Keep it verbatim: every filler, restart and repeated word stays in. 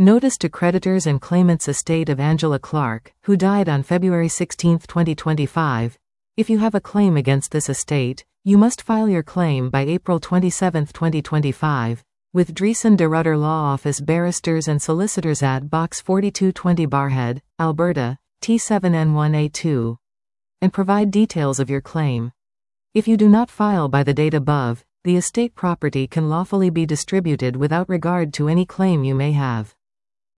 Notice to creditors and claimants estate of Angela Clark, who died on February sixteenth twenty twenty-five. If you have a claim against this estate, you must file your claim by April twenty-seventh twenty twenty-five, with Dreesen de Rudder Law Office Barristers and Solicitors at Box forty-two twenty Barhead, Alberta, T seven N one A two, and provide details of your claim. If you do not file by the date above, the estate property can lawfully be distributed without regard to any claim you may have.